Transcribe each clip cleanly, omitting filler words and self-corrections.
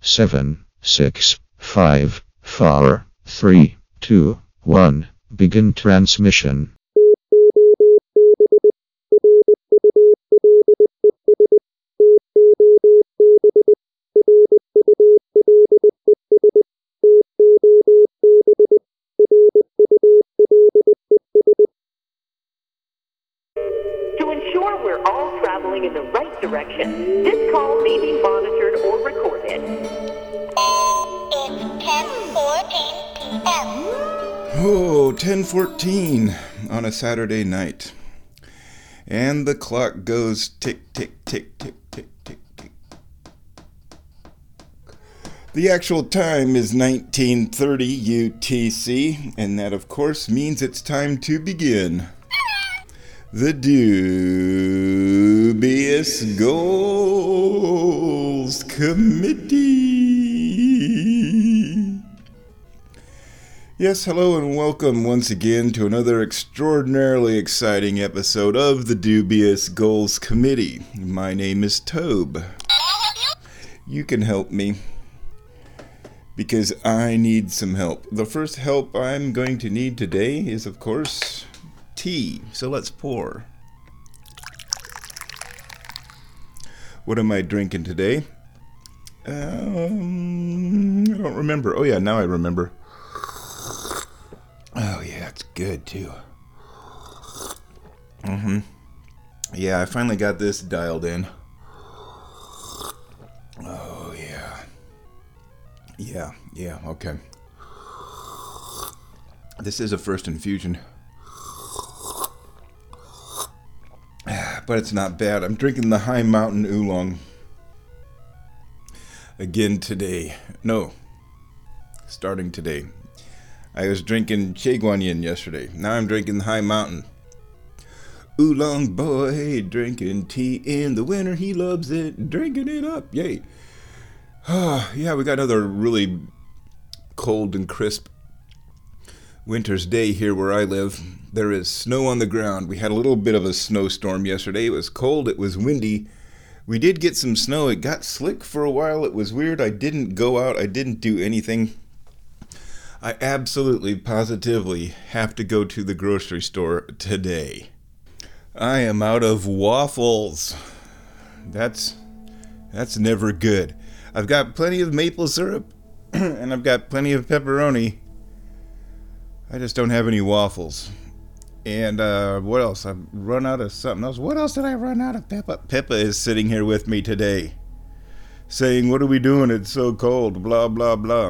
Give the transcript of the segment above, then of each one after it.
7, 6, 5, 4, 3, 2, 1. Begin transmission. To ensure we're all traveling in the right direction, this call may be monitored or recorded. It's 10:14 p.m. Oh, 10:14 on a Saturday night. And the clock goes tick, tick, tick, tick, tick, tick, tick. The actual time is 19:30 UTC, and that of course means it's time to begin the Dubious Goals Committee. Yes, hello and welcome once again to another extraordinarily exciting episode of the Dubious Goals Committee. My name is Tobe. You can help me because I need some help. The first help I'm going to need today is, of course, tea. So let's pour. What am I drinking today? I don't remember. Oh yeah, now I remember. Oh yeah, it's good too. Yeah, I finally got this dialed in. Oh yeah. Yeah, okay. This is a first infusion. But it's not bad. I'm drinking the High Mountain Oolong again today. No, starting today. I was drinking Che Guanyin yesterday. Now I'm drinking the High Mountain. Oolong boy, drinking tea in the winter. He loves it, drinking it up. Yay. Yeah, we got another really cold and crisp winter's day here where I live. There is snow on the ground. We had a little bit of a snowstorm yesterday. It was cold. It was windy. We did get some snow. It got slick for a while. It was weird. I didn't go out. I didn't do anything. I absolutely, positively have to go to the grocery store today. I am out of waffles. That's never good. I've got plenty of maple syrup and I've got plenty of pepperoni. I just don't have any waffles. And what else? I've run out of something else. What else did I run out of? Peppa is sitting here with me today saying, "What are we doing? It's so cold, blah, blah, blah."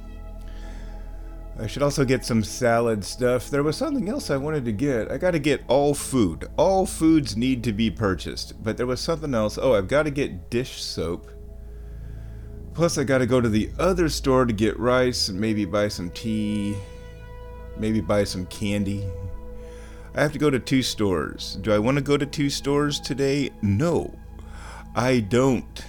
I should also get some salad stuff. There was something else I wanted to get. I got to get all food. All foods need to be purchased. But there was something else. Oh, I've got to get dish soap. Plus, I got to go to the other store to get rice and maybe buy some tea. Maybe buy some candy. I have to go to 2 stores. Do I want to go to 2 stores today? No, I don't.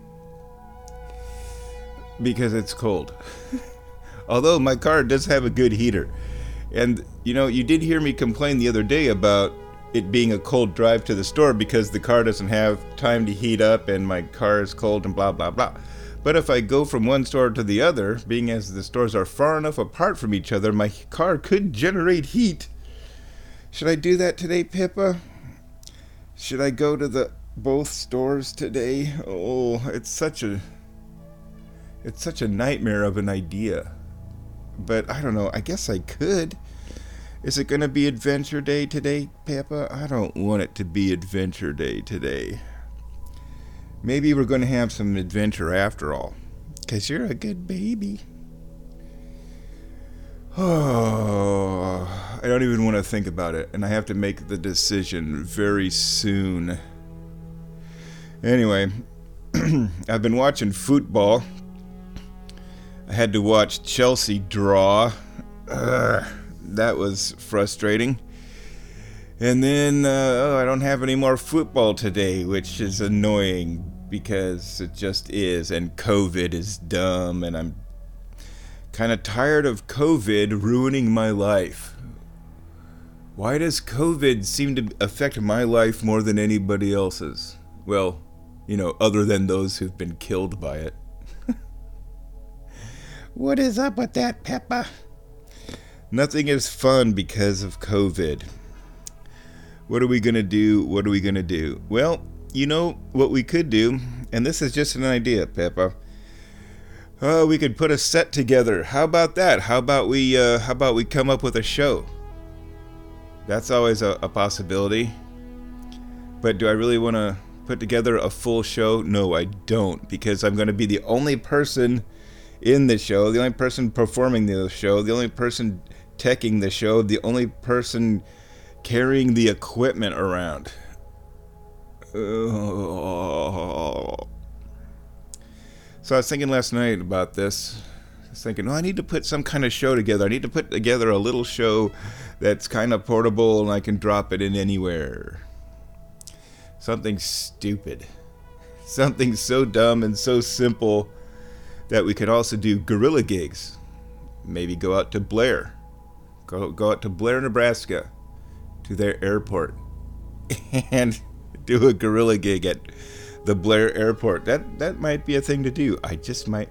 Because it's cold. Although my car does have a good heater. And, you did hear me complain the other day about it being a cold drive to the store because the car doesn't have time to heat up and my car is cold and blah, blah, blah. But if I go from one store to the other, being as the stores are far enough apart from each other, my car could generate heat. Should I do that today, Pippa? Should I go to both stores today? Oh, it's such a nightmare of an idea. But I don't know, I guess I could. Is it going to be Adventure Day today, Pippa? I don't want it to be Adventure Day today. Maybe we're going to have some adventure after all. 'Cause you're a good baby. Oh, I don't even want to think about it. And I have to make the decision very soon. Anyway, I've been watching football. I had to watch Chelsea draw. That was frustrating. And then, I don't have any more football today, which is annoying because it just is. And COVID is dumb, and I'm kind of tired of COVID ruining my life. Why does COVID seem to affect my life more than anybody else's? Well, other than those who've been killed by it. What is up with that, Peppa? Nothing is fun because of COVID. What are we going to do? What are we going to do? Well, you know what we could do, and this is just an idea, Peppa. We could put a set together. How about that? How about we come up with a show? That's always a possibility. But do I really want to put together a full show? No, I don't, because I'm going to be the only person in the show, the only person performing the show, the only person teching the show, the only person carrying the equipment around. Oh. So I was thinking last night about this. I was thinking, I need to put some kind of show together. I need to put together a little show that's kind of portable and I can drop it in anywhere. Something stupid. Something so dumb and so simple that we could also do guerrilla gigs. Maybe go out to Blair. Go out to Blair, Nebraska, to their airport, and do a guerrilla gig at the Blair airport. That might be a thing to do. I just might,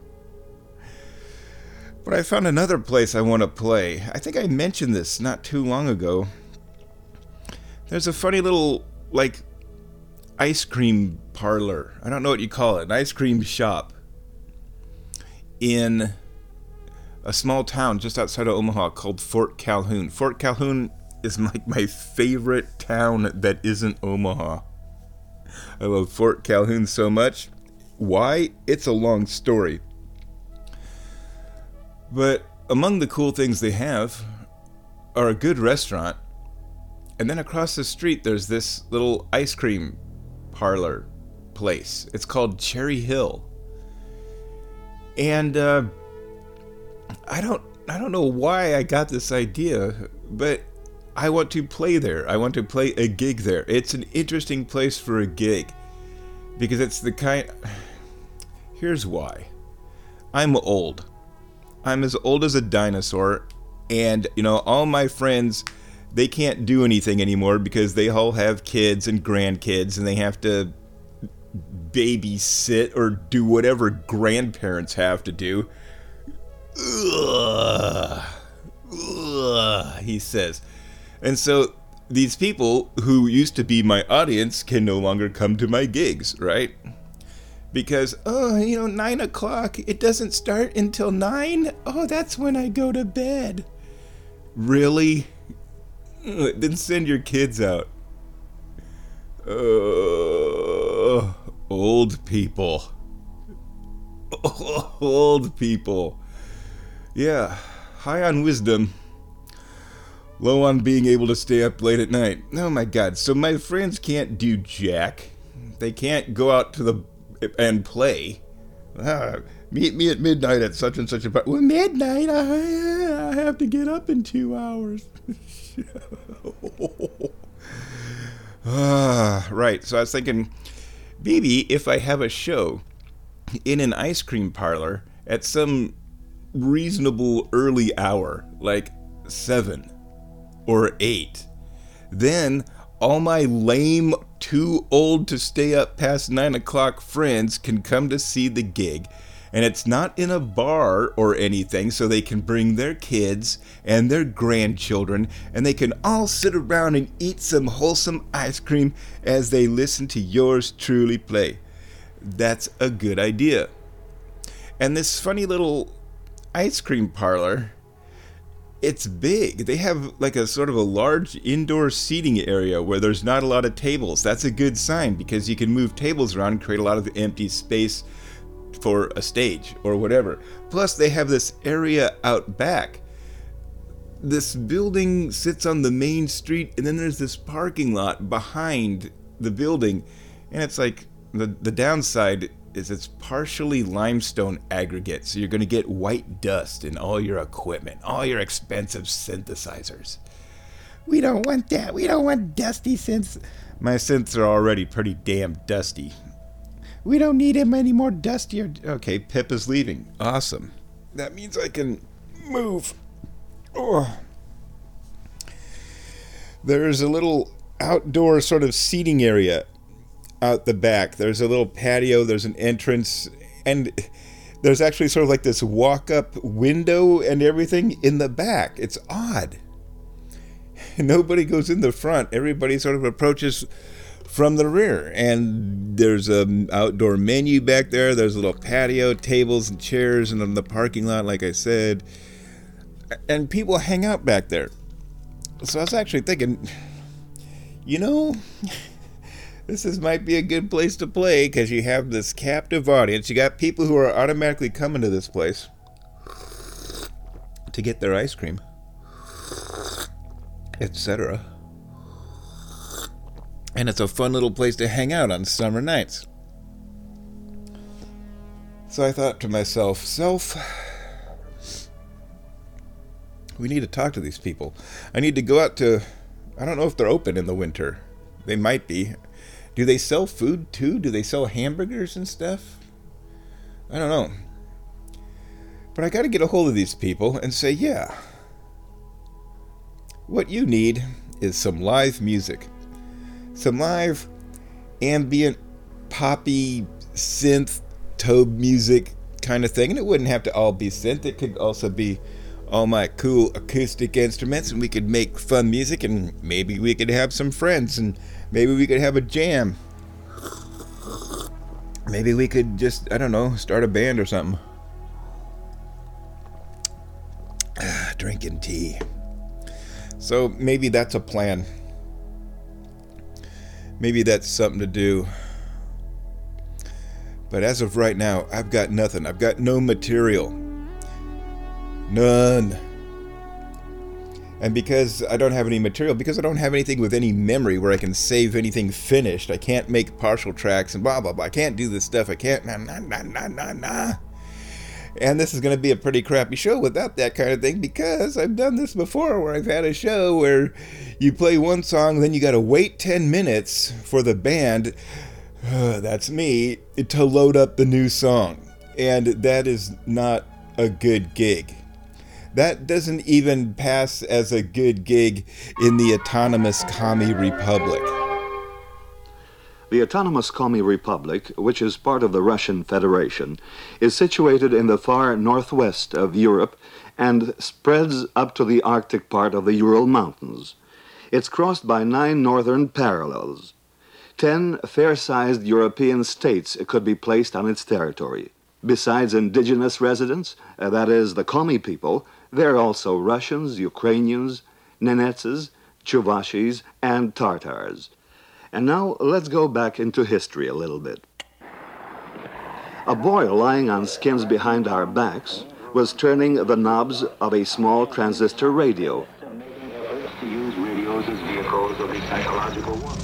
But I found another place I want to play. I think I mentioned this not too long ago. There's a funny little, ice cream parlor. I don't know what you call it. An ice cream shop in a small town just outside of Omaha called Fort Calhoun. Fort Calhoun is my favorite town that isn't Omaha. I love Fort Calhoun so much. Why? It's a long story. But among the cool things they have are a good restaurant, and then across the street there's this little ice cream parlor place. It's called Cherry Hill. And I don't know why I got this idea, but I want to play there. I want to play a gig there. It's an interesting place for a gig because it's the kind. Here's why. I'm old. I'm as old as a dinosaur, and all my friends, they can't do anything anymore because they all have kids and grandkids, and they have to babysit or do whatever grandparents have to do. Ugh, he says. And so these people who used to be my audience can no longer come to my gigs, right? Because, 9 o'clock, it doesn't start until 9? Oh, that's when I go to bed. Really? Then send your kids out. Old people. Old people. Yeah, high on wisdom, low on being able to stay up late at night. Oh my God, so my friends can't do jack. They can't go out and play. Meet me at midnight at such and such a part. Well, midnight? I have to get up in 2 hours. Right, so I was thinking, maybe if I have a show in an ice cream parlor at some reasonable early hour, like 7 or 8, then all my lame, too old to stay up past 9 o'clock friends can come to see the gig. And it's not in a bar or anything, so they can bring their kids and their grandchildren, and they can all sit around and eat some wholesome ice cream as they listen to yours truly play. That's a good idea. And this funny little ice cream parlor, it's big. They have like a sort of a large indoor seating area where there's not a lot of tables. That's a good sign because you can move tables around and create a lot of empty space for a stage or whatever. Plus they have this area out back. This building sits on the main street, and then there's this parking lot behind the building, and it's like the downside is it's partially limestone aggregate, so you're going to get white dust in all your equipment, all your expensive synthesizers. We don't want that. We don't want dusty synths. My synths are already pretty damn dusty. We don't need him any more dustier. Okay, Pip is leaving. Awesome. That means I can move. Oh. There's a little outdoor sort of seating area out the back. There's a little patio. There's an entrance. And there's actually sort of like this walk-up window and everything in the back. It's odd. Nobody goes in the front. Everybody sort of approaches from the rear. And there's an outdoor menu back there. There's a little patio, tables and chairs in the parking lot, like I said. And people hang out back there. So I was actually thinking, this might be a good place to play because you have this captive audience. You got people who are automatically coming to this place to get their ice cream, etc. And it's a fun little place to hang out on summer nights. So I thought to myself, we need to talk to these people. I need to go out to, I don't know if they're open in the winter. They might be. Do they sell food too? Do they sell hamburgers and stuff? I don't know. But I got to get a hold of these people and say, yeah, what you need is some live music. Some live ambient, poppy, synth, tobe music kind of thing. And it wouldn't have to all be synth. It could also be all my cool acoustic instruments, and we could make fun music, and maybe we could have some friends, and maybe we could have a jam. Maybe we could just, I don't know, start a band or something. Drinking tea. So maybe that's a plan. Maybe that's something to do. But as of right now, I've got nothing. I've got no material. None. And because I don't have any material, because I don't have anything with any memory where I can save anything finished, I can't make partial tracks and blah, blah, blah. I can't do this stuff. I can't, nah. And this is going to be a pretty crappy show without that kind of thing, because I've done this before where I've had a show where you play one song, then you got to wait 10 minutes for the band, that's me, to load up the new song. And that is not a good gig. That doesn't even pass as a good gig in the autonomous Commie Republic. The Autonomous Commie Republic, which is part of the Russian Federation, is situated in the far northwest of Europe and spreads up to the Arctic part of the Ural Mountains. It's crossed by 9 northern parallels. 10 fair-sized European states could be placed on its territory. Besides indigenous residents, that is, the Commie people, there are also Russians, Ukrainians, Nenetses, Chuvashis, and Tartars. And now let's go back into history a little bit. A boy lying on skins behind our backs was turning the knobs of a small transistor radio. To use radios as vehicles of the psychological warfare.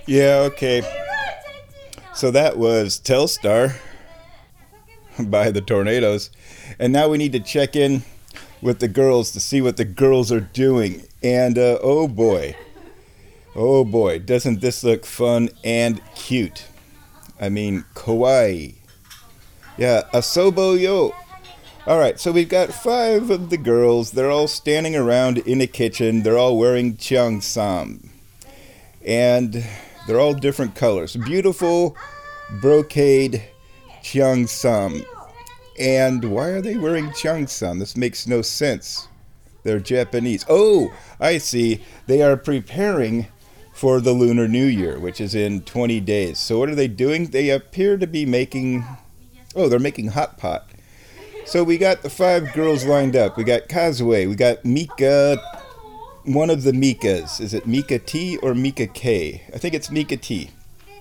Yeah, okay. So that was Telstar by the Tornadoes. And now we need to check in with the girls to see what the girls are doing. And oh boy, doesn't this look fun and cute? I mean, kawaii. Yeah, asobo yo. Alright, so we've got 5 of the girls. They're all standing around in a kitchen. They're all wearing cheongsam. And they're all different colors. Beautiful brocade cheongsam. And why are they wearing cheongsam? This makes no sense. They're Japanese. Oh, I see. They are preparing for the Lunar New Year, which is in 20 days. So what are they doing? They appear to be making... Oh, they're making hot pot. So we got the 5 girls lined up. We got Kazue. We got Mika... One of the Mikas. Is it Mika T or Mika K? I think it's Mika T.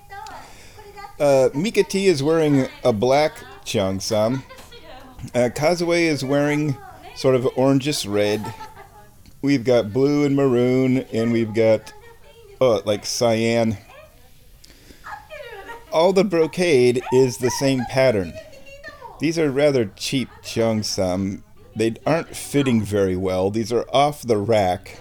Mika T is wearing a black cheongsam. Kazue is wearing sort of orangish red. We've got blue and maroon, and we've got, like cyan. All the brocade is the same pattern. These are rather cheap cheongsam. They aren't fitting very well. These are off the rack.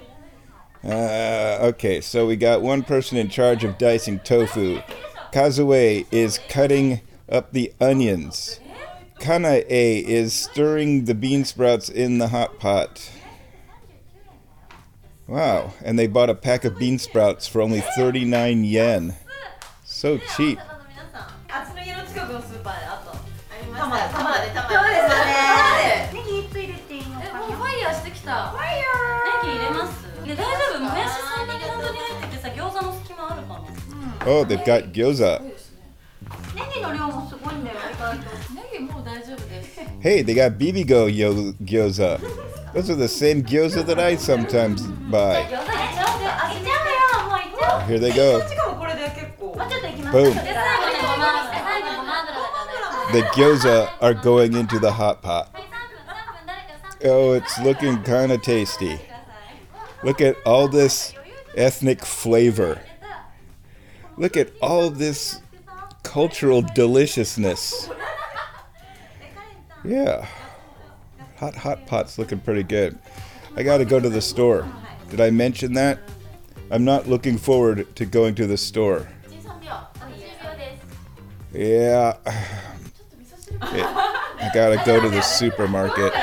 Okay, so we got one person in charge of dicing tofu. Kazue is cutting up the onions. Kanae is stirring the bean sprouts in the hot pot. Wow, and they bought a pack of bean sprouts for only 39 yen. So cheap. Oh, they've got gyoza. Hey, they got Bibigo gyoza. Those are the same gyoza that I sometimes buy. Here they go. Boom. The gyoza are going into the hot pot. Oh, it's looking kind of tasty. Look at all this ethnic flavor. Look at all this cultural deliciousness. Yeah. Hot pot's looking pretty good. I gotta go to the store. Did I mention that? I'm not looking forward to going to the store. Yeah. I gotta go to the supermarket.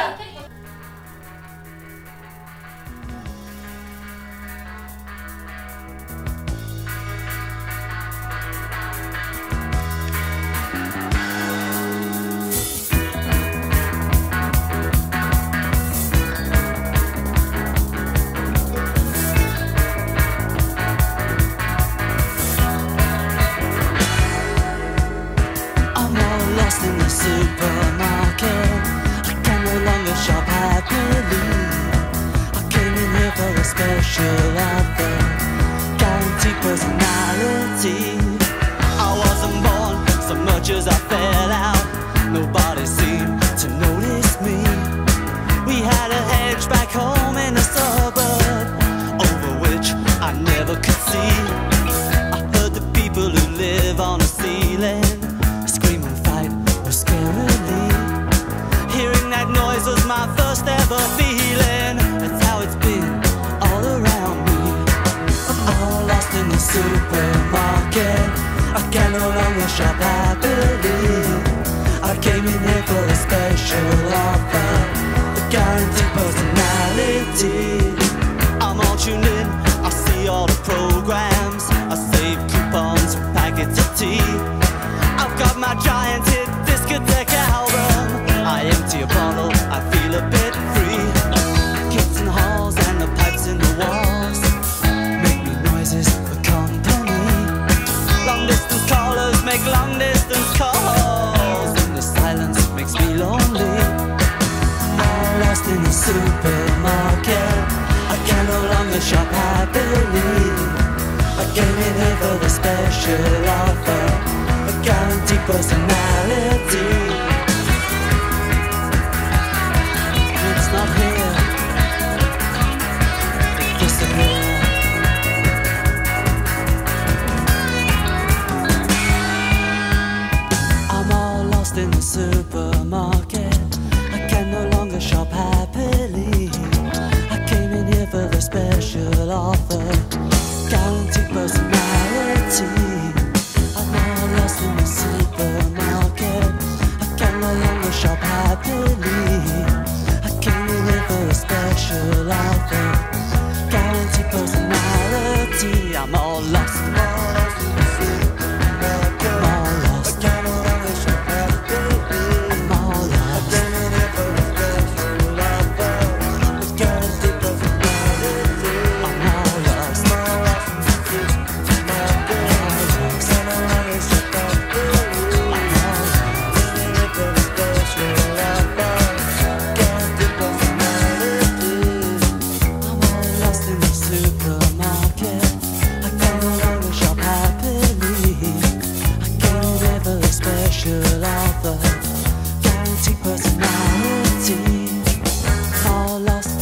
special offer, guaranteed personality. I'm all lost in the supermarket. I can no longer shop happily. I came here for a special offer, guaranteed personality. I'm all lost. I'm all lost in the supermarket. I'm all lost. I can no longer shop happily. I'm all lost. I came here for a special offer, guaranteed personality. I'm all lost. I'm all lost in the supermarket. I'm all lost. I can no longer shop happily. I'm all lost. Came here for a special offer, guaranteed personality. I'm all lost in the supermarket. I can no longer shop happily. I came here for a special offer, guaranteed personality. I'm all lost.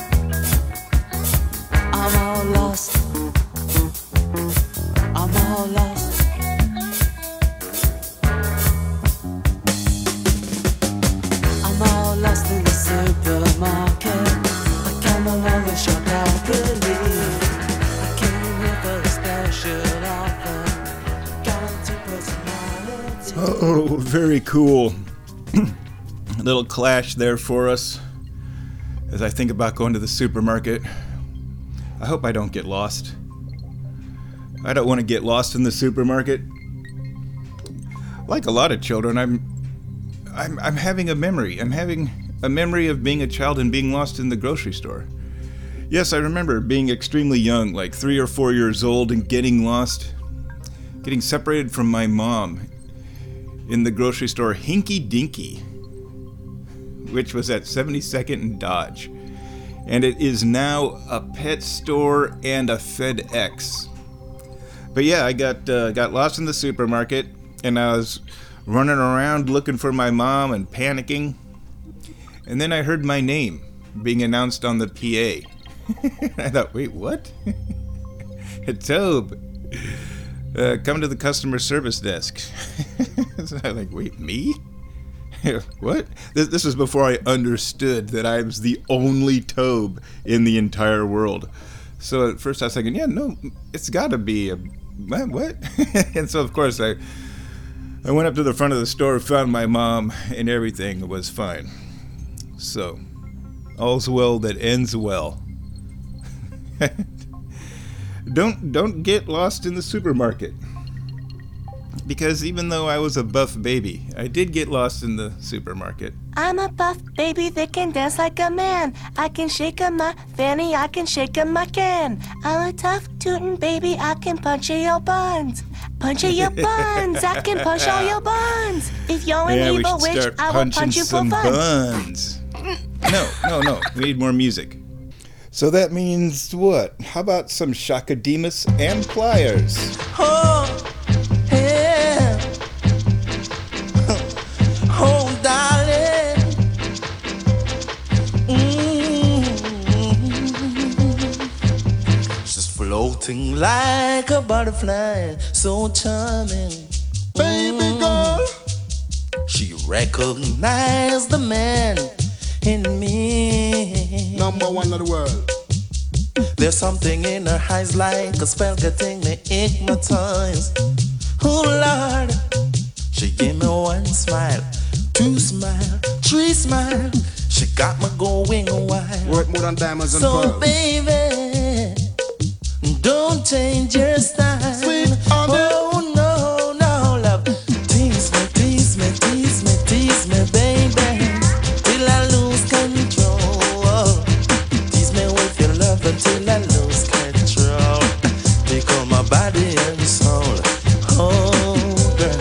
I'm all lost. I'm all lost. I'm all lost in the supermarket. I can no longer shop happily. I came here for a special offer, guaranteed personality. Oh, very cool. A little clash there for us as I think about going to the supermarket. I hope I don't get lost. I don't want to get lost in the supermarket. Like a lot of children, I'm having a memory. I'm having a memory of being a child and being lost in the grocery store. Yes, I remember being extremely young, like 3 or 4 years old, and getting lost, getting separated from my mom in the grocery store Hinky Dinky, which was at 72nd and Dodge. And it is now a pet store and a FedEx. But yeah, I got lost in the supermarket, and I was running around looking for my mom and panicking. And then I heard my name being announced on the PA. I thought, wait, what? Tobe, come to the customer service desk. So I'm like, wait, me? What? This was before I understood that I was the only Tobe in the entire world. So at first I was thinking, yeah, no, it's got to be a... What? And so, of course, I went up to the front of the store, found my mom, and everything was fine. So, all's well that ends well. Don't get lost in the supermarket. Because even though I was a buff baby, I did get lost in the supermarket. I'm a buff baby that can dance like a man. I can shake a my fanny, I can shake a my can. I'm a tough tootin' baby, I can punch your buns. Punch your buns, I can punch all your buns. If you're an evil witch, I will punch you for fun. Buns. No, we need more music. So that means what? How about some Shakademus and Pliers? Oh, yeah. Oh, darling. She's floating like a butterfly, so charming. Baby girl. She recognized the man in me. Number one of the world. There's something in her eyes like a spell getting me hypnotized. Oh Lord, she gave me one smile, two smile, three smile. She got me going wild. Worth more than diamonds and so pearls. Baby, don't change your style. Sweet oh no, no love. Tease me, tease me, tease me, tease me, baby, till I lose control. Tease me with your love until I lose control. Become my body and soul. Oh, girl.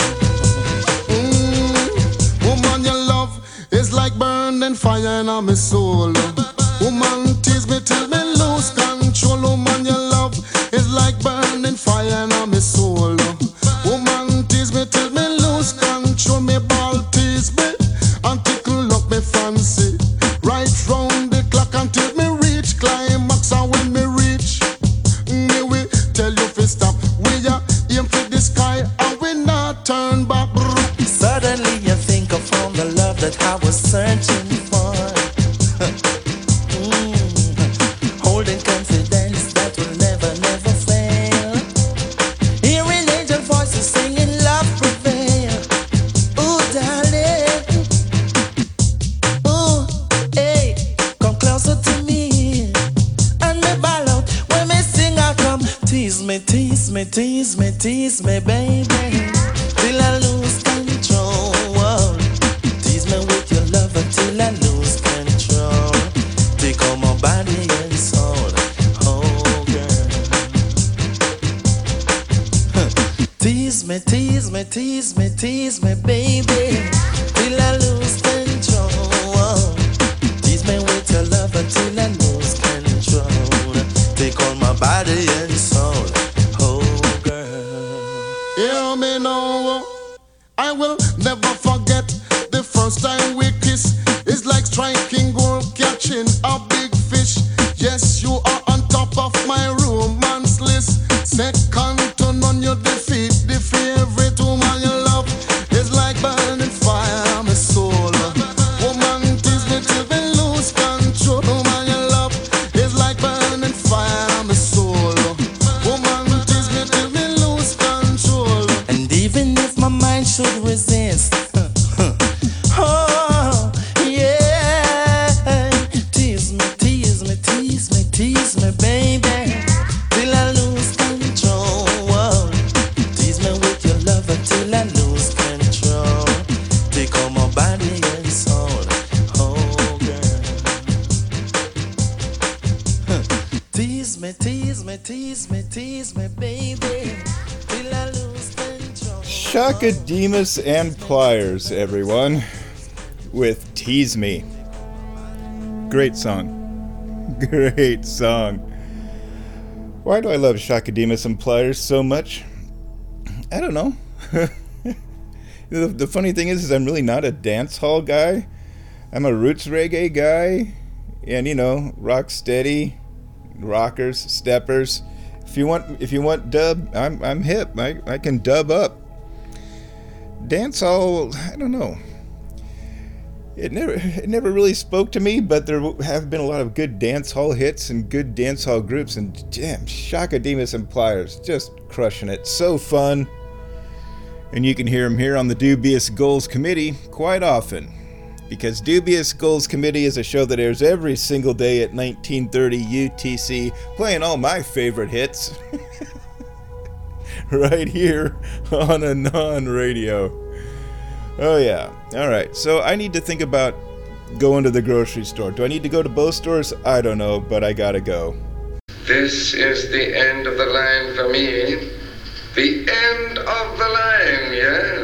Woman, your love is like burning fire in my soul. Woman, tease me till me lose control. Woman, your love is like burning fire in my soul. Woman, tease me till me lose control. Me ball tease me and tickle up me fancy. Right round the clock until me reach climax. And when me reach, me will tell you fi stop. We are aim for the sky and we not turn back. Suddenly you think I found the love that I was searching for. tease me, tease me, tease me, baby, till I lose control. Tease me with your love until I lose control. Take all my body and soul, oh girl. Tease me, tease me, tease me, tease me, baby, till I lose control. Tease me with your love until I lose control. Take all my body and soul, oh girl. Hear me now, I will never forget the first time we kiss. It's like striking gold, catching a big fish. Yes, you are on top of my romance list. Second to none, you defeat the favorite woman you love. It's like burning fire, my soul. Woman, tease me till we lose control. Woman you love, it's like burning fire, my soul. Woman, tease me till we lose control. And even if my mind should resist, oh yeah, tease me, tease me, tease me, tease me, baby, till I lose control. Tease me with your love until I lose control. Take all my body and soul, oh girl. Tease me, tease me, tease me, tease me, baby, till I lose control. Shakademus and Pliers, everyone, with Tease Me. Great song. Great song. Why do I love Shakademus and Pliers so much? I don't know. The funny thing is I'm really not a dance hall guy. I'm a roots reggae guy. And, you know, rock steady, rockers, steppers. If you want dub, I'm hip. I can dub up. Dancehall, I don't know. It never really spoke to me, but there have been a lot of good dancehall hits and good dancehall groups, and damn, Shakademus and Pliers just crushing it. So fun. And you can hear them here on the Dubious Goals Committee quite often, because Dubious Goals Committee is a show that airs every single day at 1930 UTC, playing all my favorite hits. Right here on Anon Radio. Oh yeah. Alright, so I need to think about going to the grocery store. Do I need to go to both stores? I don't know, but I gotta go. This is the end of the line for me. The end of the line, yes.